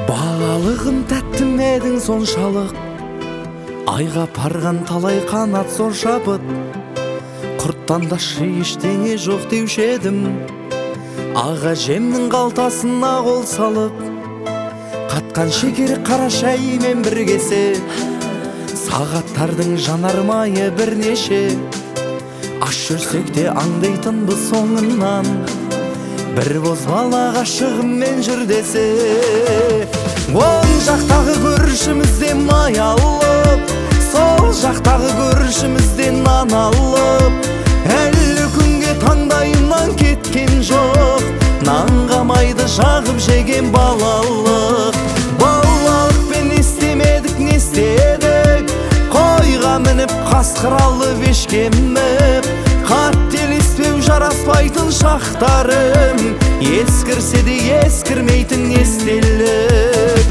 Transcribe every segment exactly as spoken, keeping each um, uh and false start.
Балалығын тәттім едің соншалық, айға парған талай қанат зор шабыт. Құрттан да ештеңе жоқ деуші едім, аға жемнің қалтасына қол салып. Қатқан шекер қара шаймен біргесе, сағаттардың жанармайы бірнеше. Аш жүрсек те аңдайтынбыз соңынан, бір бозбала ғашығыммен жүр десе. Оң жақтағы көршімізден май алып, сол жақтағы көршімізден нан алып. Әлі күнге таңдайымнан кеткен жоқ, нанға майды жағып жеген балалық. Балалықпен істемедік, не істедік? Қойға мініп, қасқыр алып ешкеміп. Қателеспеу жараспайтын шақтарым, ескірсе де ескірмейтін естелік.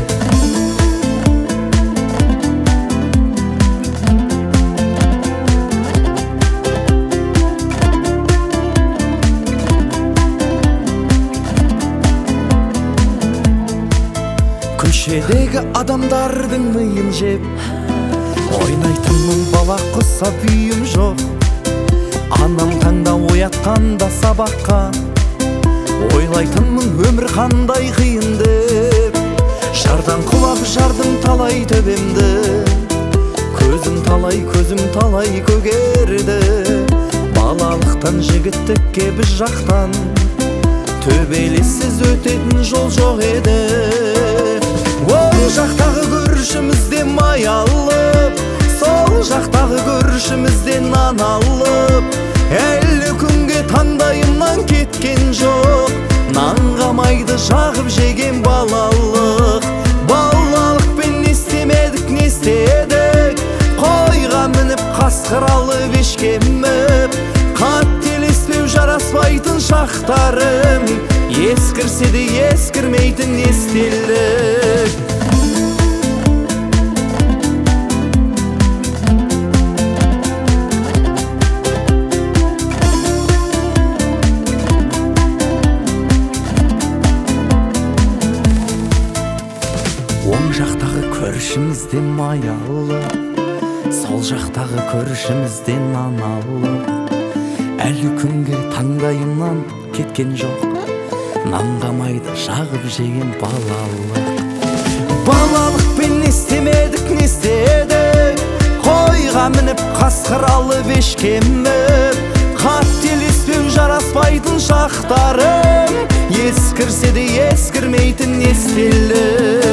Көшедегі адамдардың миын жеп, ойнайтынмын бала құсап үйім жоқ. Анам таңда оятқанда сабаққа, ойлайтынмын өмір қандай қиын деп. Жардан құлап жардым талай төбемді, көзім талай, көзім талай көгерді. Балалықтан жігіттікке біз жақтан, төбелессіз өтетін жол жоқ еді. Оң жақтағы көршімізден май алып, сол жақтағы көршімізден нан алып. Әлі күнге таңдайымнан кеткен жоқ, нанға майды жағып жеген балалық. Балалықпен не істемедік, не істедік? Қойға мініп, қасқыр алып ешкеміп. Қателеспеу жараспайтын шақтарым, ескірсе де ескірмейтін естелік. Оң жақтағы көршімізден май алып, сол жақтағы көршімізден нан алып. Әлі күнге таңдайымнан кеткен жоқ, нанға майды жағып жеген балалық. Балалықпен не істемедік, не істедік? Қойға мініп, қасқыр алып ешкеміп. Қателеспеу жараспайтын шақтарым, ескірсе де ескірмейтін естелік.